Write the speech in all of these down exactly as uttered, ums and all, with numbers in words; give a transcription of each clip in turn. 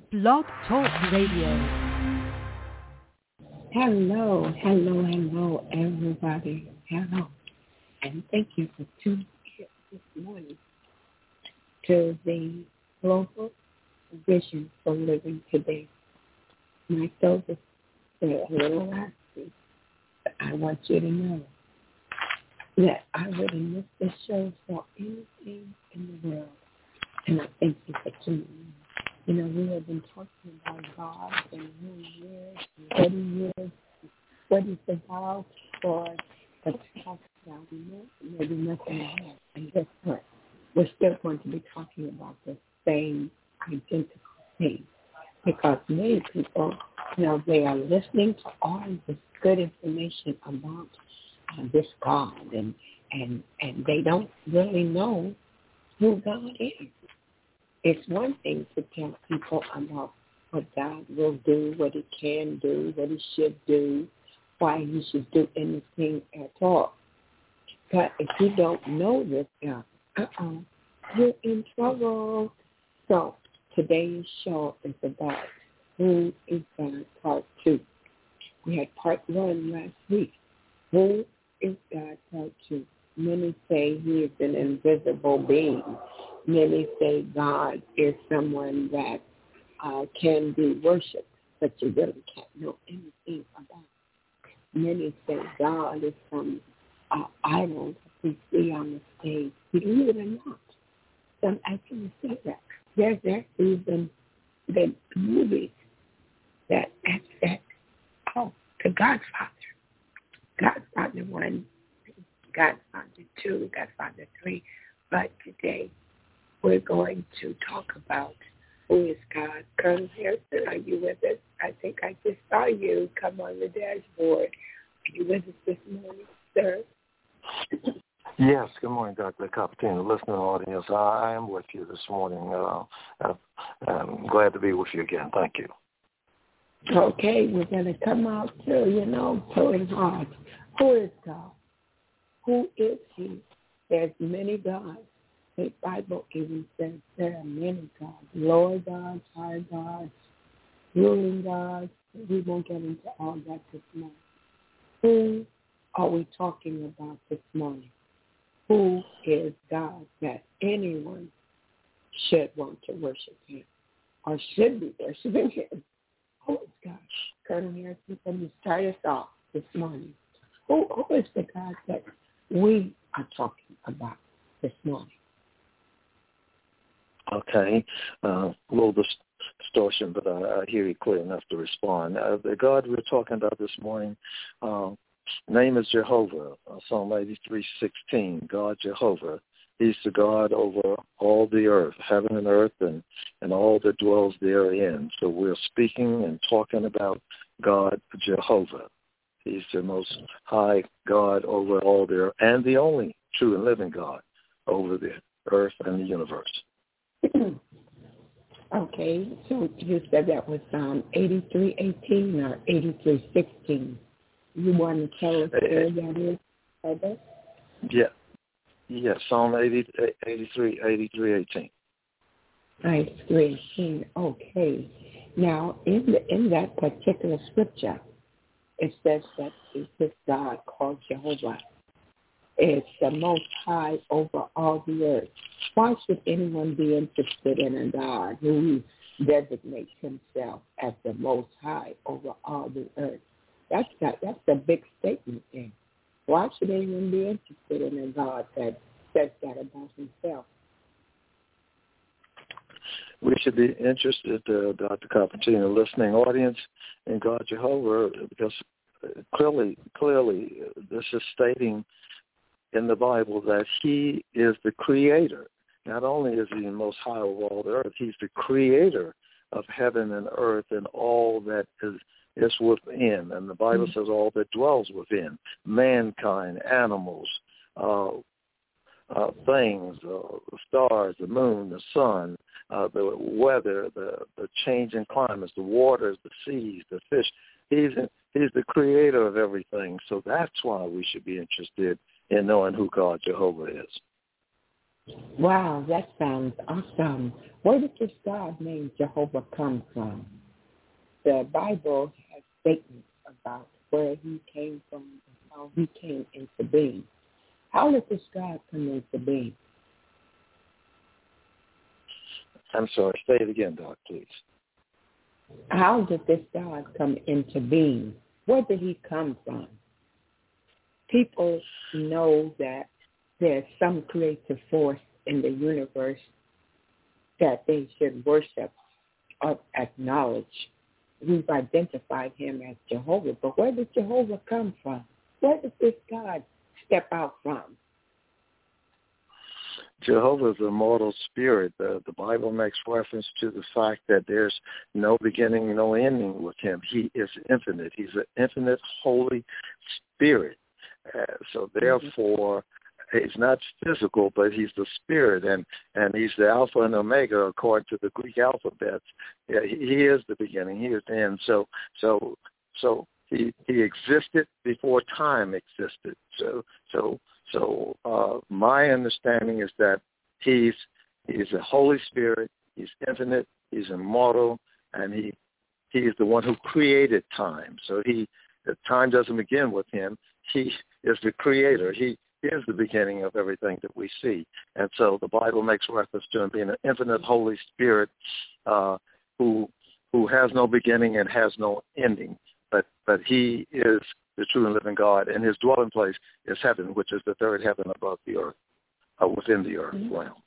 Blog Talk Radio. Hello, hello, hello, everybody. Hello. And thank you for tuning in this morning to the Global Vision for Living Today. Myself is a little raspy, but I want you to know that I wouldn't miss this show for anything in the world. And I thank you for tuning in. You know, we have been talking about God for many years, thirty years, what is about for the talk about maybe nothing at all. And guess what? We're still going to be talking about the same identical thing. Because many people, you know, they are listening to all this good information about uh, this God, and, and, and they don't really know who God is. It's one thing to tell people about what God will do, what he can do, what he should do, why he should do anything at all. But if you don't know this God, uh-oh, you're in trouble. So today's show is about Who is God, part two. We had part one last week. Who is God, part two? Many say he is an invisible being. Many say God is someone that uh, can be worshipped, but you really can't know anything about. Many say God is some uh, idol that we see on the stage. Believe it or not, some actually say that. There's there's even the movies that that oh, the Godfather, Godfather one, Godfather two, Godfather three, but today we're going to talk about who is God. Colonel Harrison, are you with us? I think I just saw you come on the dashboard. Are you with us this morning, sir? Yes, good morning, Doctor Cappuccino, listening audience. I am with you this morning. Uh, I'm glad to be with you again. Thank you. Okay, we're going to come out to, you know, pulling hard. Who is God? Who is he? There's many gods. The Bible even says there are many gods. Lower gods, higher gods, ruling gods. We won't get into all that this morning. Who are we talking about this morning? Who is God that anyone should want to worship him or should be worshiping him? Who is God? Colonel Harrison, can you start us off this morning? Who, who is the God that we are talking about this morning? Okay. Uh, a little distortion, but I, I hear you clear enough to respond. Uh, the God we're talking about this morning, uh, name is Jehovah, uh, Psalm eighty-three sixteen, God Jehovah. He's the God over all the earth, heaven and earth, and, and all that dwells therein. So we're speaking and talking about God Jehovah. He's the most high God over all the earth, and the only true and living God over the earth and the universe. Okay, so you said that was Psalm eighty-three eighteen or eighty-three sixteen. You want to tell us where that is, Heather? Yeah. Yeah, Psalm eighty-three, eighty-three eighteen. eighty-three eighteen, okay. Now, in, the, in that particular scripture, it says that this God called Jehovah is the most high over all the earth. Why should anyone be interested in a God who designates himself as the most high over all the earth? That's got, that's a big statement there. Why should anyone be interested in a God that says that about himself? We should be interested, uh, Doctor Cappuccino, listening audience, in God Jehovah, because clearly, clearly, this is stating in the Bible that he is the creator. Not only is he the most high of all the earth, he's the creator of heaven and earth and all that is, is within. And the Bible mm-hmm. says all that dwells within, mankind, animals, uh, uh, things, uh, the stars, the moon, the sun, uh, the weather, the, the changing climates, the waters, the seas, the fish. He's, he's the creator of everything. So that's why we should be interested in knowing who God Jehovah is. Wow, that sounds awesome. Where did this God named Jehovah come from? The Bible has statements about where he came from and how he came into being. How did this God come into being? I'm sorry, say it again, Doc, please. How did this God come into being? Where did he come from? People know that there's some creative force in the universe that they should worship or acknowledge. We've identified him as Jehovah, but where did Jehovah come from? Where did this God step out from? Jehovah is a immortal spirit. The, the Bible makes reference to the fact that there's no beginning, no ending with him. He is infinite. He's an infinite, holy spirit. Uh, so therefore, he's not physical, but he's the spirit, and, and he's the Alpha and Omega according to the Greek alphabet. Yeah, he, he is the beginning. He is the end. So, so, so he he existed before time existed. So, so, so uh, my understanding is that he's he's a Holy Spirit. He's infinite. He's immortal, and he he is the one who created time. So he the time doesn't begin with him. He is the creator. He is the beginning of everything that we see. And so the Bible makes reference to him being an infinite Holy Spirit uh, who who has no beginning and has no ending. But but he is the true and living God, and his dwelling place is heaven, which is the third heaven above the earth, uh, within the earth Mm-hmm. realm.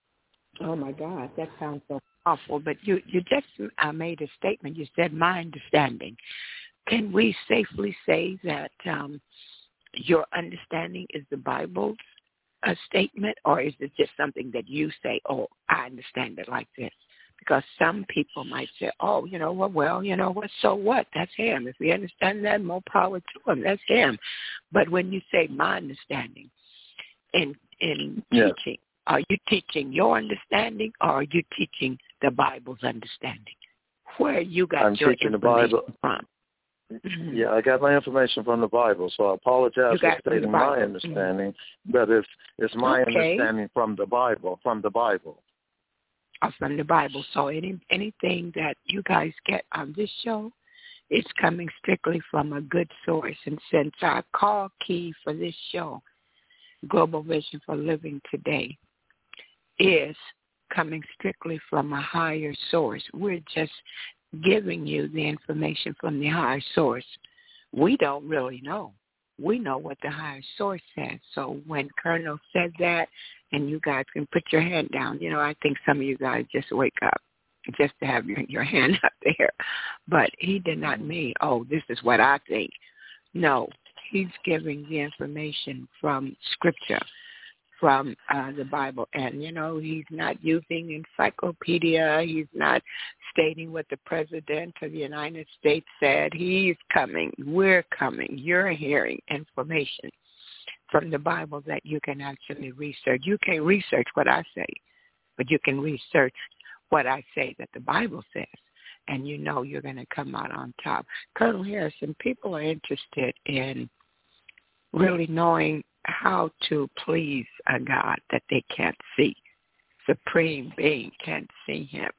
Oh, my God, that sounds so awful. But you, you just uh, made a statement. You said, my understanding. Can we safely say that um, your understanding is the Bible's uh, statement, or is it just something that you say, oh, I understand it like this? Because some people might say, oh, you know what, well, you know what, so what? That's him. If we understand that, more power to him. That's him. But when you say my understanding in, in Yeah. teaching, are you teaching your understanding, or are you teaching the Bible's understanding? Where you got I'm your teaching the information Bible. from? Mm-hmm. Yeah, I got my information from the Bible, so I apologize You for got from the stating Bible. my understanding, but it's it's my Okay. understanding from the Bible, from the Bible. Or from the Bible. So any anything that you guys get on this show, it's coming strictly from a good source. And since our call key for this show, Global Vision for Living Today, is coming strictly from a higher source, we're just giving you the information from the higher source. We don't really know. We know what the higher source says. So when Colonel said that, and you guys can put your hand down, you know, I think some of you guys just wake up just to have your, your hand up there. But he did not mean, oh, this is what I think. No, he's giving the information from Scripture, from uh, the Bible. And, you know, he's not using encyclopedia. He's not stating what the President of the United States said. He's coming. We're coming. You're hearing information from the Bible that you can actually research. You can't research what I say, but you can research what I say that the Bible says, and you know you're going to come out on top. Colonel Harrison, people are interested in really knowing how to please a God that they can't see. Supreme being, can't see him.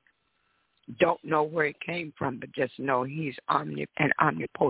Don't know where it came from, but just know he's omni- and omnipotent.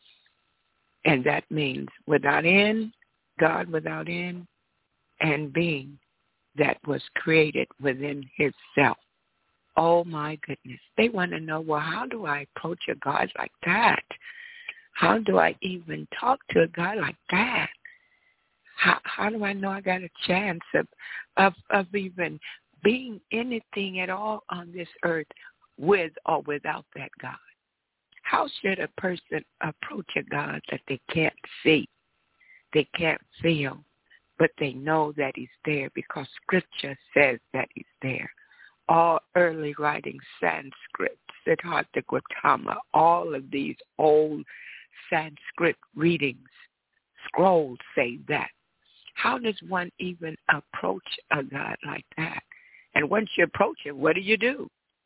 And that means without end, God without end, and being that was created within himself. Oh, my goodness. They want to know, well, how do I approach a God like that? How do I even talk to a God like that? How, how do I know I got a chance of, of, of even being anything at all on this earth with or without that God? How should a person approach a God that they can't see, they can't feel, but they know that he's there because Scripture says that he's there? All early writing, Sanskrit, Siddhartha Gautama, all of these old Sanskrit readings, scrolls say that. How does one even approach a God like that? And once you approach him, what do you do?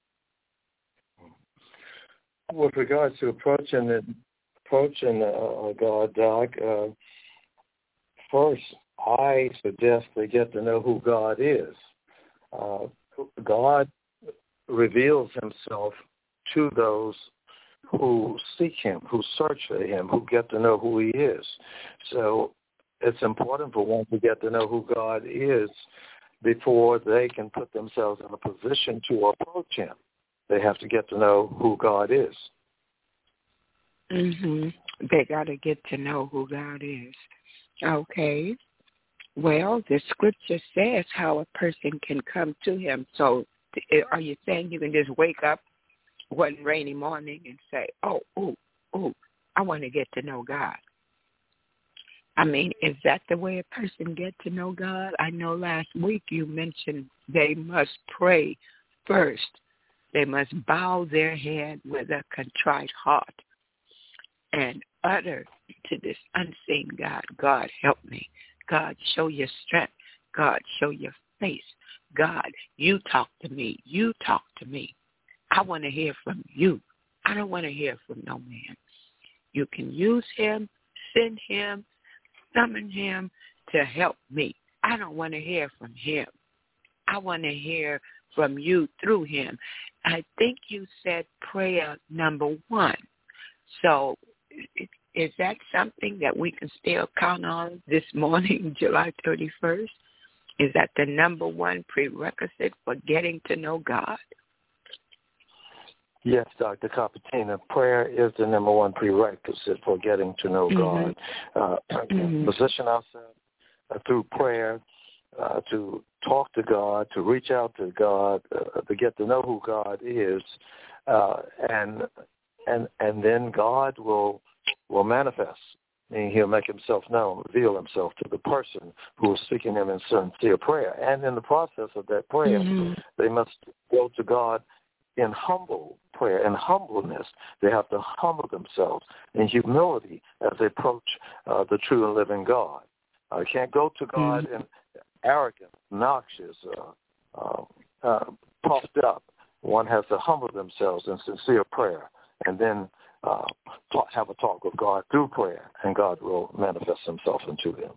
With regards to approaching it, approaching uh, God, Doc, uh, first I suggest they get to know who God is. Uh, God reveals himself to those who seek him, who search for him, who get to know who he is. So it's important for one to get to know who God is before they can put themselves in a position to approach him. They have to get to know who God is. Mhm. They got to get to know who God is. Okay. Well, the scripture says how a person can come to him. So are you saying you can just wake up one rainy morning and say, oh, oh, oh, I want to get to know God? I mean, is that the way a person get to know God? I know last week you mentioned they must pray first. They must bow their head with a contrite heart and utter to this unseen God, God, help me. God, show your strength. God, show your face. God, you talk to me. You talk to me. I want to hear from you. I don't want to hear from no man. You can use him, send him, summon him to help me. I don't want to hear from him. I want to hear from you through him. I think you said prayer number one. So is that something that we can still count on this morning, July thirty-first? Is that the number one prerequisite for getting to know God? Yes, Doctor Capatina, prayer is the number one prerequisite for getting to know mm-hmm. God. Uh, mm-hmm. Position ourselves uh, through prayer uh, to talk to God, to reach out to God, uh, to get to know who God is, uh, and and and then God will will manifest. Meaning he'll make himself known, reveal himself to the person who is seeking him in sincere prayer. And in the process of that prayer, mm-hmm. they must go to God in humble prayer, in humbleness. They have to humble themselves in humility as they approach uh, the true and living God. I uh, can't go to God mm-hmm. in arrogant, noxious, uh, uh, uh, puffed up. One has to humble themselves in sincere prayer and then uh, talk, have a talk with God through prayer, and God will manifest himself into them.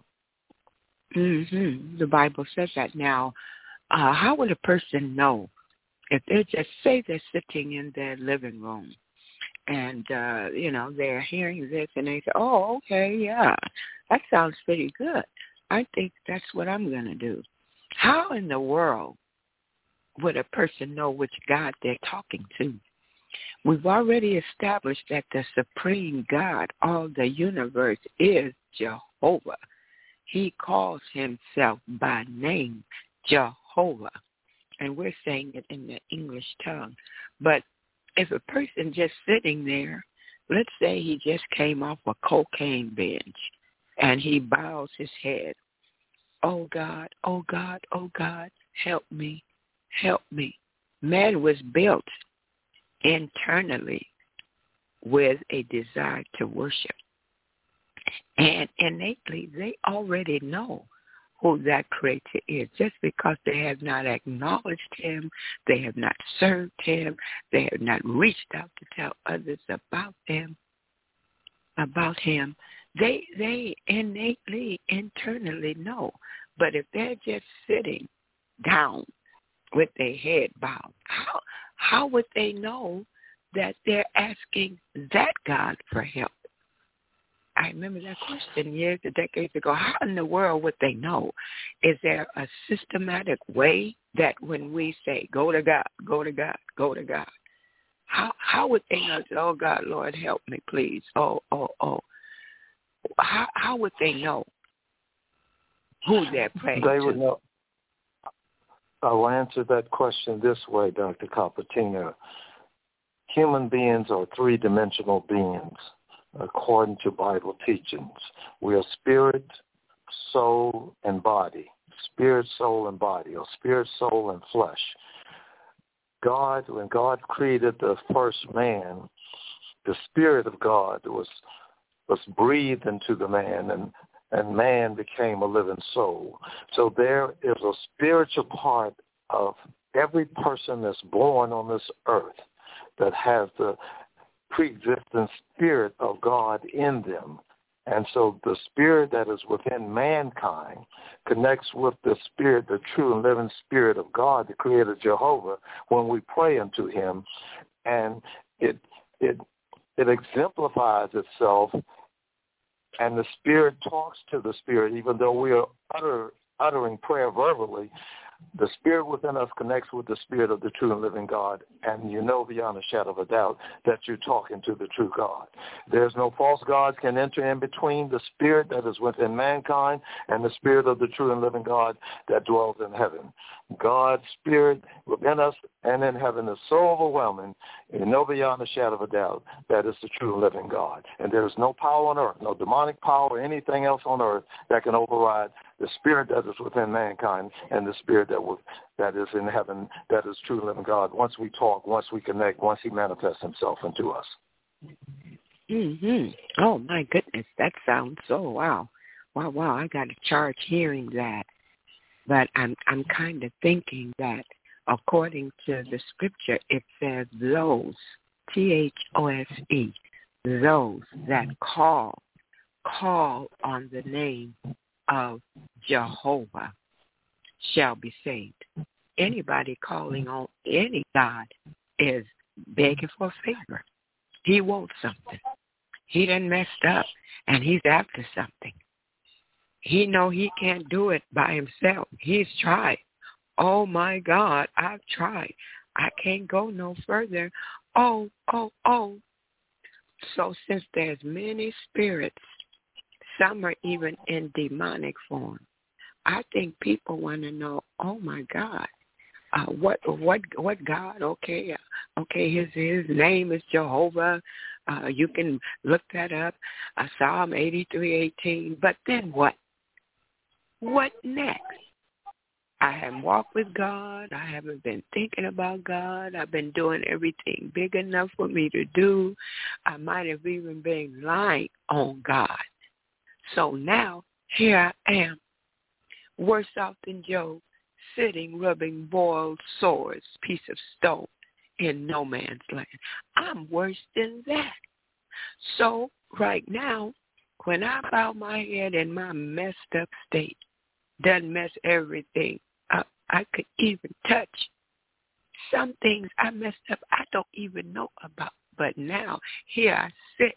Mm-hmm. The Bible says that. Now, uh, how would a person know if they just say they're sitting in their living room and, uh, you know, they're hearing this and they say, oh, okay, yeah, that sounds pretty good. I think that's what I'm going to do. How in the world would a person know which God they're talking to? We've already established that the supreme God of the universe is Jehovah. He calls himself by name Jehovah. And we're saying it in the English tongue. But if a person just sitting there, let's say he just came off a cocaine binge, and he bows his head, oh God, oh God, oh God, help me, help me. Man was built internally with a desire to worship. And innately, they already know who that creator is. Just because they have not acknowledged him, they have not served him, they have not reached out to tell others about them, about him, they they innately, internally know. But if they're just sitting down with their head bowed, how how would they know that they're asking that God for help? I remember that question years or decades ago. How in the world would they know? Is there a systematic way that when we say, go to God, go to God, go to God, how how would they know, oh, God, Lord, help me, please, oh, oh, oh. How, how would they know who they're praying they to? Would know. I'll answer that question this way, Doctor Capatina. Human beings are three-dimensional beings. According to Bible teachings, we are spirit, soul, and body. Spirit, soul, and body, or spirit, soul, and flesh. God, when God created the first man, the Spirit of God was was breathed into the man, and, and man became a living soul. So there is a spiritual part of every person that's born on this earth that has the pre-existent Spirit of God in them. And so the spirit that is within mankind connects with the spirit, the true and living spirit of God, the creator Jehovah, when we pray unto him. And it it it exemplifies itself, and the spirit talks to the spirit, even though we are utter, uttering prayer verbally. The spirit within us connects with the spirit of the true and living God, and you know beyond a shadow of a doubt that you're talking to the true God. There's no false gods can enter in between the spirit that is within mankind and the spirit of the true and living God that dwells in heaven. God's spirit within us and in heaven is so overwhelming, you know beyond a shadow of a doubt that it's the true and living God. And there's no power on earth, no demonic power or anything else on earth that can override the spirit that is within mankind and the spirit that was, that is in heaven, that is true and living God. Once we talk, once we connect, once he manifests himself into us. Mm-hmm. Oh, my goodness. That sounds so wow. Wow, wow. I got a charge hearing that. But I'm I'm kind of thinking that according to the scripture, it says those, T H O S E, those that call, call on the name of Jehovah shall be saved. Anybody calling on any God is begging for favor. He wants something. He done messed up, and he's after something. He know he can't do it by himself. He's tried. Oh, my God, I've tried. I can't go no further. Oh, oh, oh. So since there's many spirits, some are even in demonic form, I think people want to know, oh, my God, uh, what what, what God? Okay, uh, okay, his, his name is Jehovah. Uh, you can look that up, uh, Psalm eighty-three eighteen. But then what? What next? I haven't walked with God. I haven't been thinking about God. I've been doing everything big enough for me to do. I might have even been lying on God. So now, here I am, worse off than Job, sitting rubbing boiled sores, piece of stone, in no man's land. I'm worse than that. So right now, when I bow my head in my messed up state, doesn't mess everything up. I could even touch some things I messed up I don't even know about. But now, here I sit,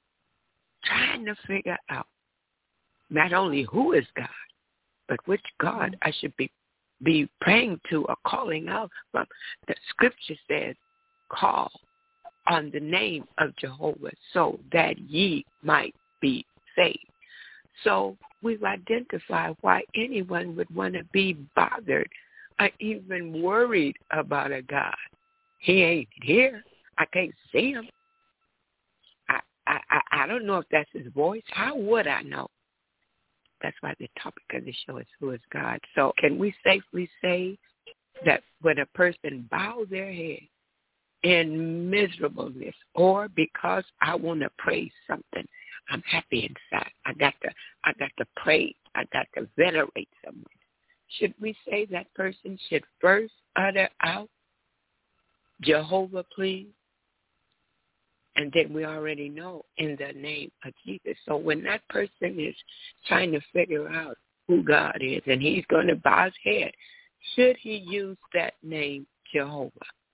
trying to figure out not only who is God, but which God I should be, be praying to or calling out from. The scripture says, call on the name of Jehovah so that ye might be saved. So we've identified why anyone would want to be bothered or even worried about a God. He ain't here. I can't see him. I, I, I don't know if that's his voice. How would I know? That's why the topic of the show is who is God. So can we safely say that when a person bows their head in miserableness or because I want to praise something, I'm happy inside. I got to I got to praise. I got to venerate someone. Should we say that person should first utter out, Jehovah, please? And then we already know in the name of Jesus. So when that person is trying to figure out who God is and he's going to bow his head, should he use that name, Jehovah,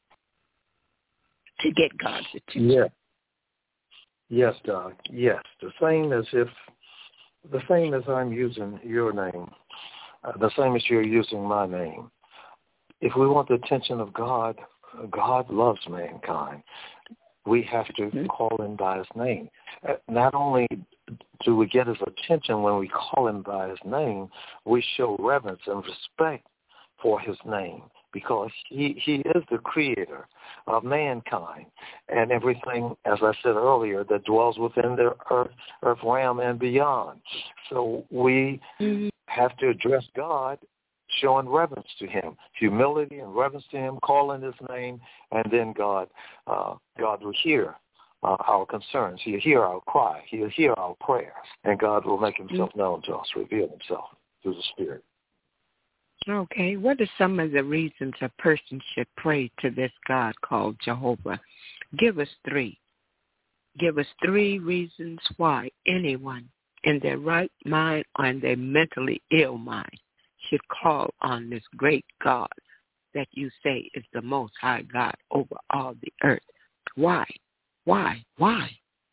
to get God's attention? Yeah. Yes, Doc. Yes. The same as if, the same as I'm using your name, uh, the same as you're using my name. If we want the attention of God, God loves mankind. We have to mm-hmm. call him by his name. Uh, not only do we get his attention when we call him by his name, we show reverence and respect for his name, because he, he is the creator of mankind and everything, as I said earlier, that dwells within the earth, earth realm and beyond. So we mm-hmm. have to address God, showing reverence to him, humility and reverence to him, calling his name, and then God, uh, God will hear uh, our concerns. He'll hear our cry. He'll hear our prayers, and God will make himself mm-hmm. known to us, reveal himself through the Spirit. Okay, what are some of the reasons a person should pray to this God called Jehovah? Give us three. Give us three reasons why anyone in their right mind or in their mentally ill mind should call on this great God that you say is the most high God over all the earth. Why? Why? Why?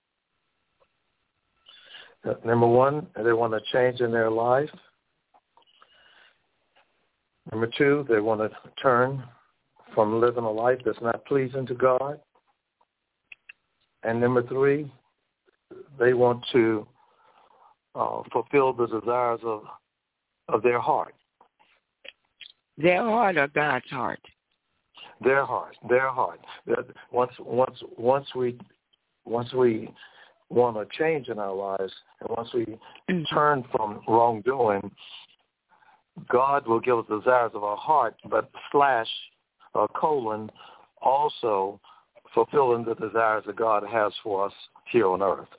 Number one, they want a change in their life. Number two, they want to turn from living a life that's not pleasing to God. And number three, they want to uh, fulfill the desires of of their heart. Their heart or God's heart? Their heart. Their heart. Once, once, once we, once we want a change in our lives, and once we mm-hmm. turn from wrongdoing, God will give us the desires of our heart, but slash or colon also fulfilling the desires that God has for us here on earth.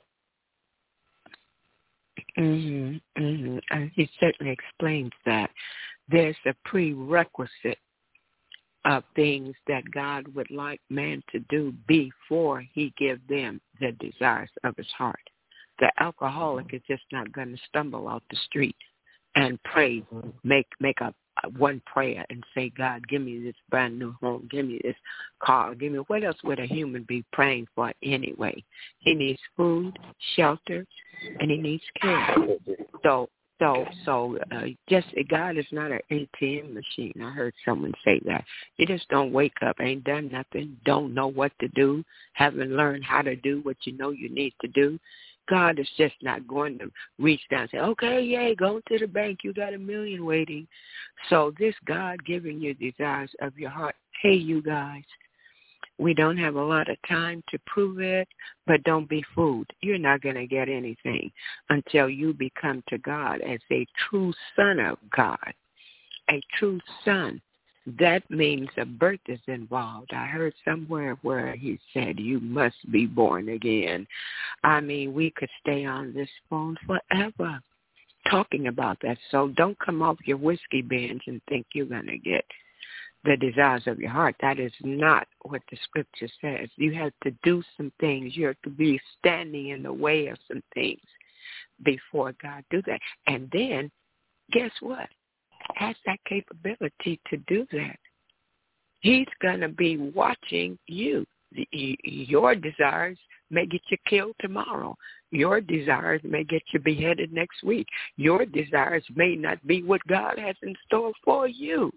Mm-hmm, mm-hmm. And he certainly explains that. There's a prerequisite of things that God would like man to do before he gives them the desires of his heart. The alcoholic is just not going to stumble out the street and pray, make make up one prayer and say, God, give me this brand new home, give me this car, give me, what else would a human be praying for anyway? He needs food, shelter, and he needs care. So, so, so uh, just, God is not an A T M machine. I heard someone say that. You just don't wake up, ain't done nothing, don't know what to do, haven't learned how to do what you know you need to do. God is just not going to reach down and say, okay, yay, go to the bank. You got a million waiting. So this God giving you desires of your heart, hey, you guys, we don't have a lot of time to prove it, but don't be fooled. You're not going to get anything until you become to God as a true son of God, a true son. That means a birth is involved. I heard somewhere where he said, you must be born again. I mean, we could stay on this phone forever talking about that. So don't come off your whiskey binge and think you're going to get the desires of your heart. That is not what the scripture says. You have to do some things. You have to be standing in the way of some things before God do that. And then, guess what? Has that capability to do that. He's going to be watching you. Your desires may get you killed tomorrow. Your desires may get you beheaded next week. Your desires may not be what God has in store for you.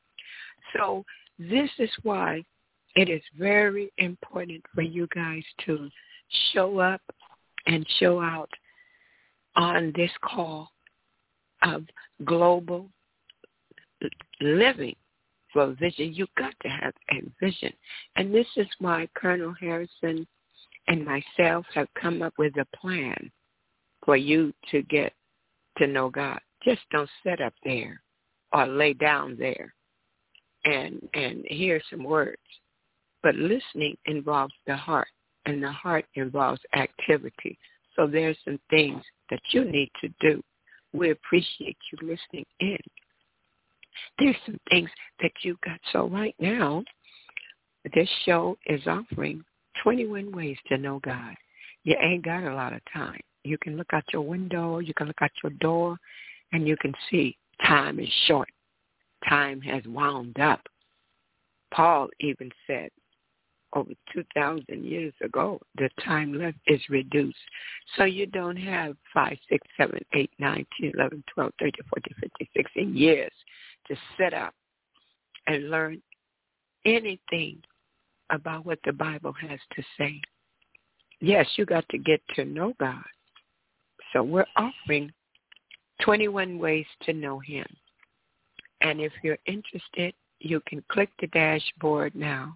So this is why it is very important for you guys to show up and show out on this call of global living for vision. You've got to have a vision. And this is why Colonel Harrison and myself have come up with a plan for you to get to know God. Just don't sit up there or lay down there and and hear some words. But listening involves the heart, and the heart involves activity. So there's some things that you need to do. We appreciate you listening in. There's some things that you got. So right now, this show is offering twenty-one ways to know God. You ain't got a lot of time. You can look out your window, you can look out your door, and you can see time is short. Time has wound up. Paul even said over two thousand years ago, the time left is reduced. So you don't have five, six, seven, eight, nine, ten, eleven, twelve, thirteen, fourteen, fifteen, sixteen years to sit up and learn anything about what the Bible has to say. Yes, you got to get to know God. So we're offering twenty-one ways to know him. And if you're interested, you can click the dashboard now.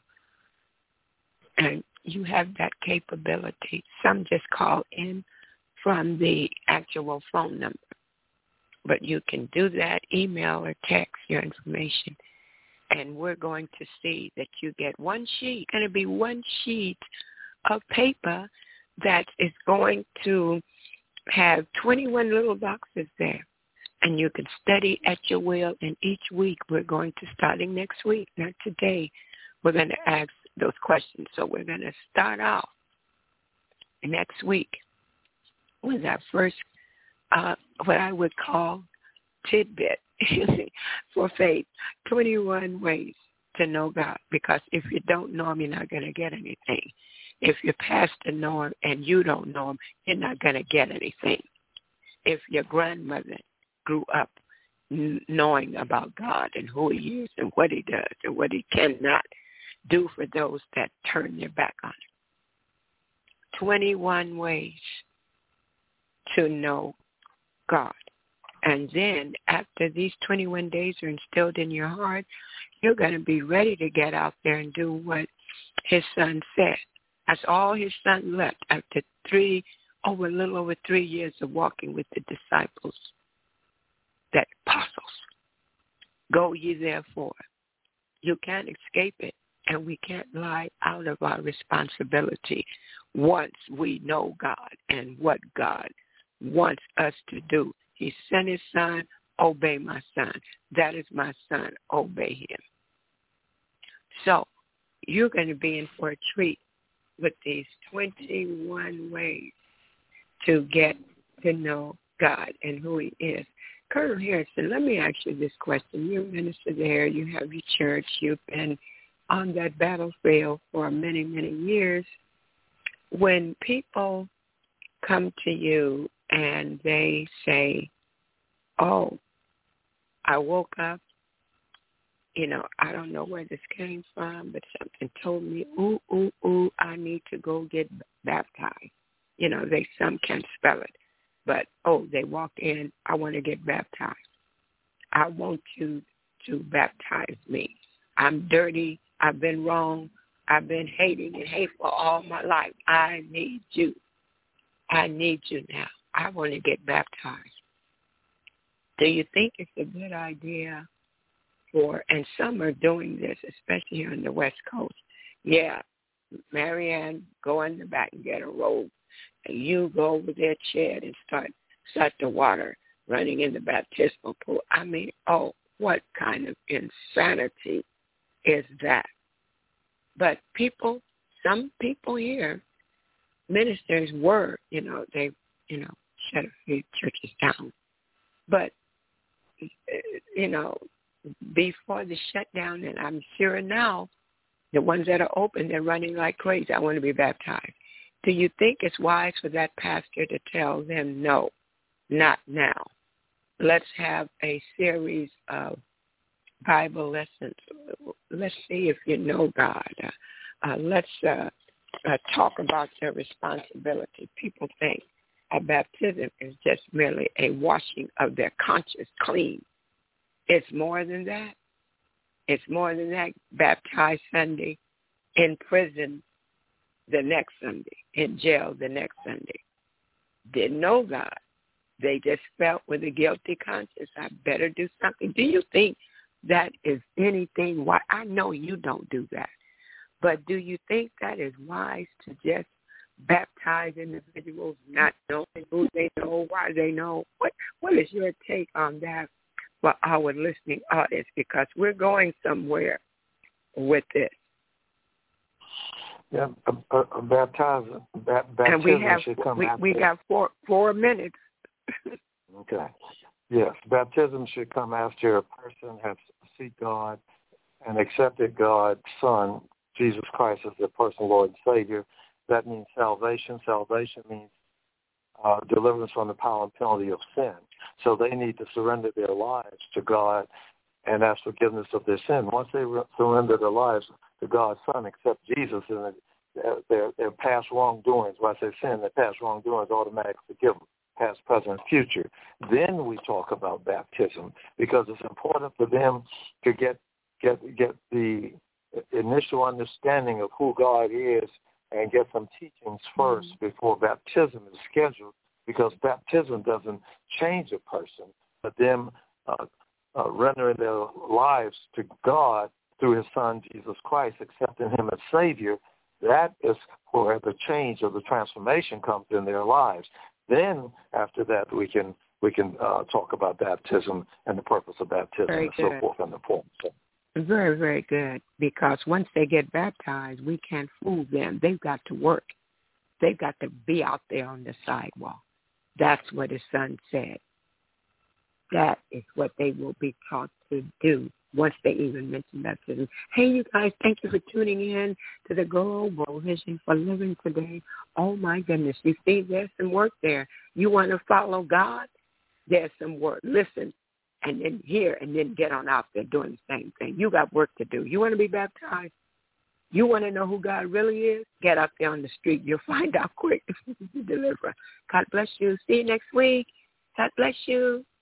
And you have that capability. Some just call in from the actual phone number. But you can do that, email or text your information. And we're going to see that you get one sheet. It's going to be one sheet of paper that is going to have twenty-one little boxes there. And you can study at your will. And each week we're going to, starting next week, not today, we're going to ask those questions. So we're going to start off next week with our first uh, what I would call tidbit for faith, twenty-one ways to know God. Because if you don't know him, you're not going to get anything. If your pastor know him and you don't know him, you're not going to get anything. If your grandmother grew up n- knowing about God and who he is and what he does and what he cannot do for those that turn their back on him. twenty-one ways to know God. And then after these twenty-one days are instilled in your heart, you're going to be ready to get out there and do what his son said. That's all his son left after three, over a little over three years of walking with the disciples, that apostles. Go ye therefore. You can't escape it, and we can't lie out of our responsibility once we know God and what God wants us to do. He sent his son, obey my son. That is my son, obey him. So you're going to be in for a treat with these twenty-one ways to get to know God and who he is. Colonel Harrison, let me ask you this question. You're a minister there. You have your church. You've been on that battlefield for many, many years. When people come to you and they say, oh, I woke up, you know, I don't know where this came from, but something told me, ooh, ooh, ooh, I need to go get baptized. You know, they some can't spell it. But, oh, they walk in, I want to get baptized. I want you to baptize me. I'm dirty. I've been wrong. I've been hating and hateful all my life. I need you. I need you now. I want to get baptized. Do you think it's a good idea for, and some are doing this, especially here on the West Coast. Yeah, Marianne, go in the back and get a robe. And you go over there, Chad, and start, start the water running in the baptismal pool. I mean, oh, what kind of insanity is that? But people, some people here, ministers were, you know, they, you know, shut a few churches down. But, you know, before the shutdown, and I'm sure now, the ones that are open, they're running like crazy. I want to be baptized. Do you think it's wise for that pastor to tell them, no, not now? Let's have a series of Bible lessons. Let's see if you know God. Uh, uh, let's uh, uh, talk about their responsibility. People think a baptism is just merely a washing of their conscience clean. It's more than that. It's more than that. Baptized Sunday, in prison the next Sunday, in jail the next Sunday. Didn't know God. They just felt with a guilty conscience, I better do something. Do you think that is anything why? I know you don't do that. But do you think that is wise to just baptize individuals not knowing who they know, why they know? What What is your take on that for our listening audience? Because we're going somewhere with this. Yeah, a, a, a baptism, ba- baptism and we have, should come we, after. we got four four minutes. Okay. Yes, baptism should come after a person has seen God and accepted God's Son, Jesus Christ, as their personal Lord and Savior. That means salvation. Salvation means uh, deliverance from the power and penalty of sin. So they need to surrender their lives to God and ask forgiveness of their sin. Once they re- surrender their lives to God's Son, accept Jesus, and their, their, their past wrongdoings, when I say sin, their past wrongdoings automatically forgiven, past, present, future. Then we talk about baptism, because it's important for them to get get get the initial understanding of who God is and get some teachings first mm-hmm. before baptism is scheduled, because baptism doesn't change a person, but them uh, uh, rendering their lives to God through his Son, Jesus Christ, accepting him as Savior. That is where the change or the transformation comes in their lives. Then after that, we can we can uh, talk about baptism and the purpose of baptism very and good. So forth and the form. So. Very, very good, because once they get baptized, we can't fool them. They've got to work. They've got to be out there on the sidewalk. That's what his son said. That is what they will be taught to do once they even mention that to them. Hey, you guys, thank you for tuning in to the Global Vision for Living today. Oh, my goodness. You see, there's some work there. You want to follow God? There's some work. Listen, and then hear, and then get on out there doing the same thing. You got work to do. You want to be baptized? You want to know who God really is? Get up there on the street. You'll find out quick. Deliver. God bless you. See you next week. God bless you.